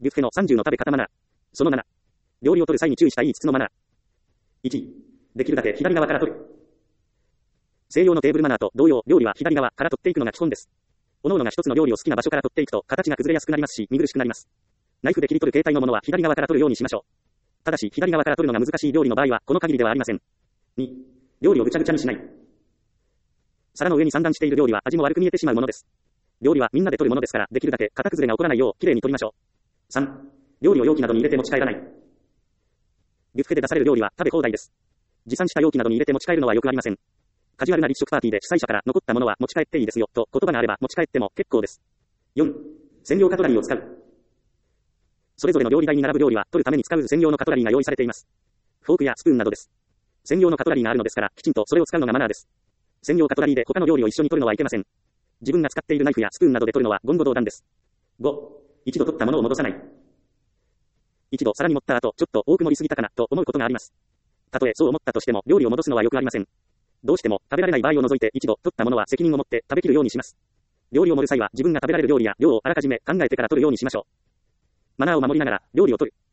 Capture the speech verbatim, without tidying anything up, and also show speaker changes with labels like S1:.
S1: ビュッフェのさんじゅうの食べ方マナー。そのなな。料理を取る際に注意したいいつつのマナー。いち、できるだけ左側から取る。西洋のテーブルマナーと同様、料理は左側から取っていくのが基本です。各々が一つの料理を好きな場所から取っていくと、形が崩れやすくなりますし、見苦しくなります。ナイフで切り取る形態のものは左側から取るようにしましょう。ただし、左側から取るのが難しい料理の場合は、この限りではありません。に、料理をぐちゃぐちゃにしない。皿の上に散乱している料理は味も悪く見えてしまうものです。料理はみんなで取るものですから、できるだけ型崩れが起こらないよう、きれいに取りましょう。さん、料理を容器などに入れて持ち帰らない。ビュッフェで出される料理は食べ放題です。持参した容器などに入れて持ち帰るのはよくありません。カジュアルな立食パーティーで主催者から残ったものは持ち帰っていいですよと言葉があれば持ち帰っても結構です。よん、専用カトラリーを使う。それぞれの料理台に並ぶ料理は取るために使う専用のカトラリーが用意されています。フォークやスプーンなどです。専用のカトラリーがあるのですから、きちんとそれを使うのがマナーです。専用カトラリーで他の料理を一緒に取るのはいけません。自分が使っているナイフやスプーンなどで取るのは言語道断です。ご、一度取ったものを戻さない。一度皿に盛った後、ちょっと多く盛りすぎたかなと思うことがあります。たとえそう思ったとしても、料理を戻すのはよくありません。どうしても食べられない場合を除いて一度取ったものは責任を持って食べきるようにします。料理を盛る際は自分が食べられる料理や量をあらかじめ考えてから取るようにしましょう。マナーを守りながら料理を取る。